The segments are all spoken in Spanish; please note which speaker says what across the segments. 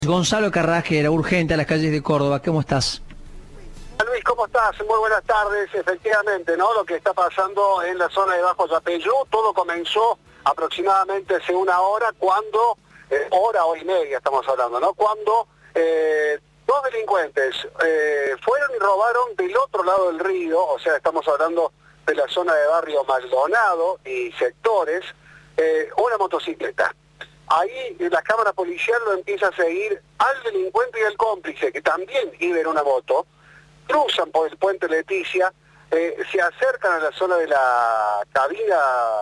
Speaker 1: Gonzalo Carrasquera, urgente a las calles de Córdoba. ¿Cómo estás?
Speaker 2: Luis, ¿cómo estás? Muy buenas tardes. Efectivamente, ¿no? Lo que está pasando en la zona de Bajo Yapeyú, todo comenzó aproximadamente hace una hora, cuando, hora y media estamos hablando, ¿no? Cuando dos delincuentes fueron y robaron del otro lado del río, o sea, estamos hablando de la zona de Barrio Maldonado y sectores, una motocicleta. Ahí la cámara policial lo empieza a seguir al delincuente y al cómplice, que también iba en una moto, cruzan por el puente Leticia, se acercan a la zona de la cabina,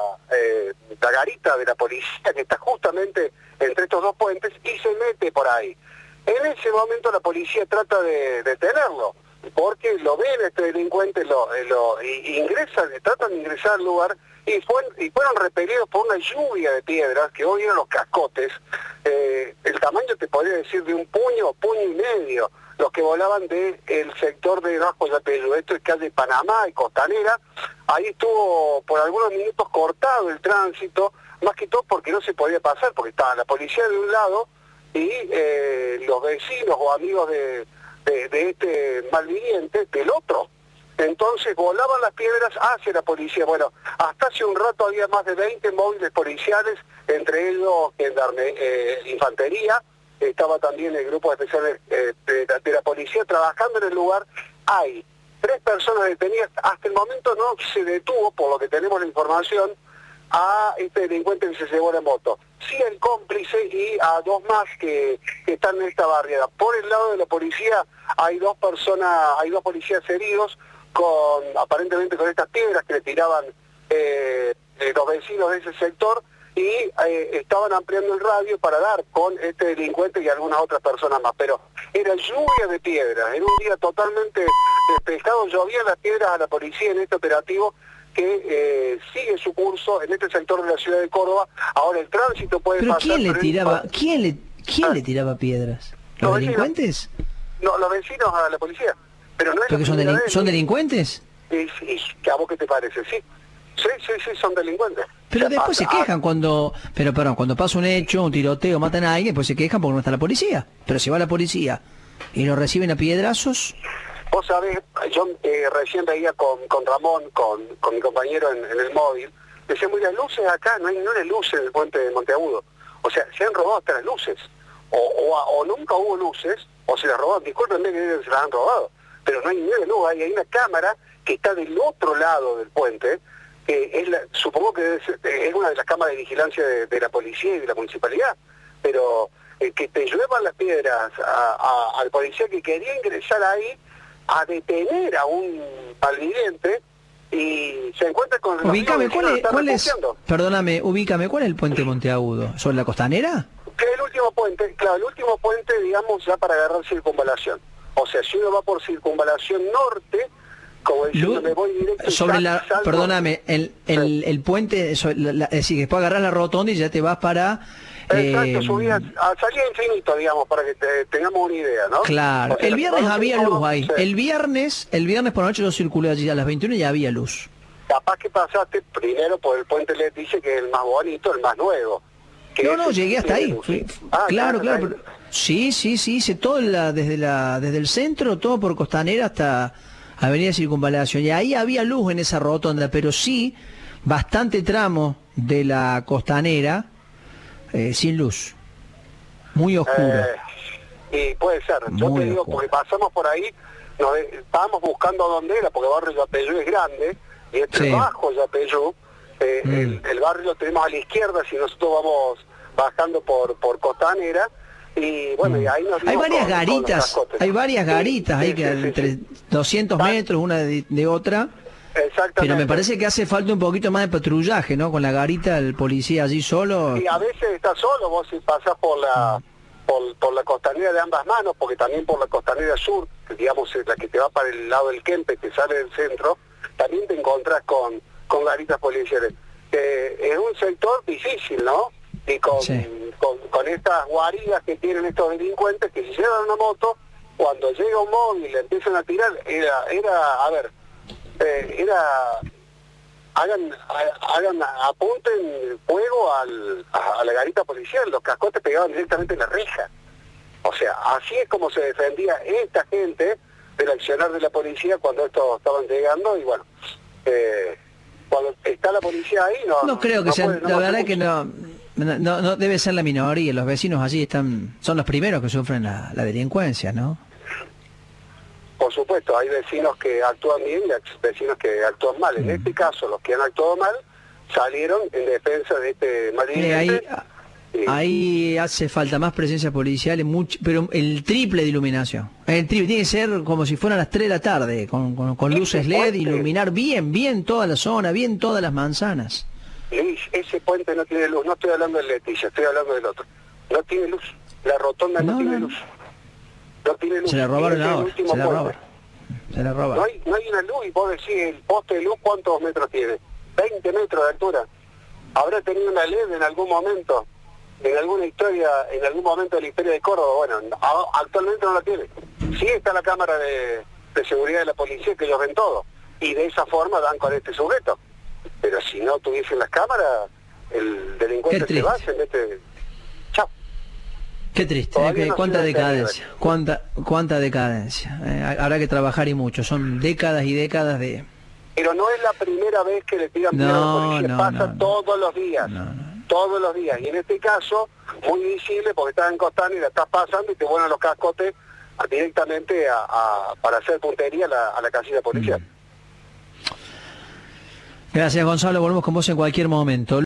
Speaker 2: la garita de la policía, que está justamente entre estos dos puentes, y se mete por ahí. En ese momento la policía trata de detenerlo, porque lo ven este delincuente, tratan de ingresar al lugar, y fueron repelidos por una lluvia de piedras, que hoy eran los cascotes, el tamaño te podría decir de un puño y medio, los que volaban del sector de Bajo Yapeyú. Esto es calle Panamá y Costanera. Ahí estuvo por algunos minutos cortado el tránsito, más que todo porque no se podía pasar, porque estaba la policía de un lado y los vecinos o amigos de este malviviente del otro. Entonces volaban las piedras hacia la policía. Bueno, hasta hace un rato había más de 20 móviles policiales, entre ellos infantería, estaba también el grupo especial de la policía trabajando en el lugar. Hay 3 personas detenidas. Hasta el momento no se detuvo, por lo que tenemos la información, a este delincuente que se llevó la moto. Sí, el cómplice y a 2 más que están en esta barriada. Por el lado de la policía hay 2 policías heridos, aparentemente con estas piedras que le tiraban los vecinos de ese sector, y estaban ampliando el radio para dar con este delincuente y algunas otras personas más. Pero era lluvia de piedras, era un día totalmente despejado, llovían las piedras a la policía en este operativo que sigue su curso en este sector de la ciudad de Córdoba. Ahora el tránsito puede
Speaker 1: ¿Pero
Speaker 2: pasar...
Speaker 1: quién le tiraba piedras? ¿Los delincuentes?
Speaker 2: No, los vecinos a la policía. Pero no es
Speaker 1: ¿Porque son delincuentes?
Speaker 2: ¿A vos qué te parece? Sí, son delincuentes.
Speaker 1: Pero después se quejan cuando pasa un hecho, un tiroteo, matan a alguien, pues se quejan porque no está la policía. Pero si va la policía y lo reciben a piedrazos...
Speaker 2: Vos sabés, yo recién veía con Ramón, con mi compañero en el móvil, decíamos, las luces acá, no hay ni una luz en el puente de Monteagudo. O sea, se han robado hasta las luces. O nunca hubo luces, o se las robaron, discúlpenme que se las han robado, pero no hay ni una luz, hay una cámara que está del otro lado del puente, que supongo que es una de las cámaras de vigilancia de la policía y de la municipalidad, pero que te llevan las piedras al policía que quería ingresar ahí a detener a un malviviente, y se encuentra con...
Speaker 1: Ubícame, ¿cuál es? Perdóname, ubícame, ¿cuál es el puente Monteagudo? ¿Sobre la Costanera?
Speaker 2: Que es el último puente, claro, el último puente, digamos, ya para agarrar circunvalación. O sea, si uno va por circunvalación norte, como diciendo, me voy directo...
Speaker 1: Perdóname, el puente, es decir, que después agarrar la rotonda y ya te vas para...
Speaker 2: Exacto, subías a salida infinito, digamos, para que tengamos una idea, ¿no?
Speaker 1: Claro, el viernes había luz ahí. Sí. El viernes por la noche yo circulé allí a las 21 y ya había luz.
Speaker 2: Capaz que pasaste primero por el puente Leticia, que es el más bonito, el más nuevo.
Speaker 1: No, llegué hasta ahí. Claro. Pero, sí, hice todo desde el centro, todo por Costanera hasta Avenida Circunvalación. Y ahí había luz en esa rotonda, pero sí, bastante tramo de la Costanera, sin luz. Muy oscuro.
Speaker 2: Y puede ser. Yo te digo, porque pasamos por ahí, estábamos buscando dónde era, porque Barrio Yapeyú es grande, y este Bajo Yapeyú, el barrio lo tenemos a la izquierda, si nosotros vamos bajando por Costanera, y bueno, y ahí nos
Speaker 1: hay varias garitas, ahí que entre 200 metros una de otra.
Speaker 2: Exactamente.
Speaker 1: Pero me parece que hace falta un poquito más de patrullaje, ¿no? Con la garita, el policía allí solo.
Speaker 2: Y a veces está solo, vos si pasás por la Costanera de ambas manos, porque también por la Costanera Sur, que digamos es la que te va para el lado del Kempe, que sale del centro, también te encontrás con garitas policiales. Es un sector difícil, ¿no? Y con estas guaridas que tienen estos delincuentes, que si llevan una moto, cuando llega un móvil y le empiezan a tirar, apunten fuego a la garita policial, los cascotes pegaban directamente en la reja. O sea, así es como se defendía esta gente del accionar de la policía cuando estos estaban llegando, y bueno, cuando está la policía ahí
Speaker 1: no creo que sea, la verdad que no debe ser la minoría. Los vecinos allí son los primeros que sufren la delincuencia, ¿no?
Speaker 2: Por supuesto, hay vecinos que actúan bien y hay vecinos que actúan mal. En este caso, los que han actuado mal salieron en defensa de este malviviente.
Speaker 1: Ahí hace falta más presencia policial, pero el triple de iluminación. El triple tiene que ser como si fueran las 3 de la tarde, con luces LED, iluminar bien toda la zona, bien todas las manzanas.
Speaker 2: Luis, ese puente no tiene luz. No estoy hablando del Letilla, estoy hablando del otro. No tiene luz. La rotonda no tiene luz. No tiene luz.
Speaker 1: Se la robaron ahora. Se la robaron.
Speaker 2: No hay una luz, y vos decís, el poste de luz, ¿cuántos metros tiene? 20 metros de altura. ¿Habrá tenido una LED en algún momento? En alguna historia, en algún momento de la historia de Córdoba. Bueno, actualmente no la tiene. Sí está la cámara de seguridad de la policía, que ellos ven todo, y de esa forma dan con este sujeto. Pero si no tuviesen las cámaras, el delincuente se va, se mete... Chao.
Speaker 1: Qué triste, cuánta decadencia, cuánta decadencia. Habrá que trabajar y mucho, son décadas y décadas de...
Speaker 2: Pero no es la primera vez que le tiran piedra a la policía, pasa todos los días. Todos los días, y en este caso muy visible porque estás en Costanera, estás pasando y te vuelan los cascotes directamente para hacer puntería a la casilla policial.
Speaker 1: Gracias, Gonzalo, volvemos con vos en cualquier momento.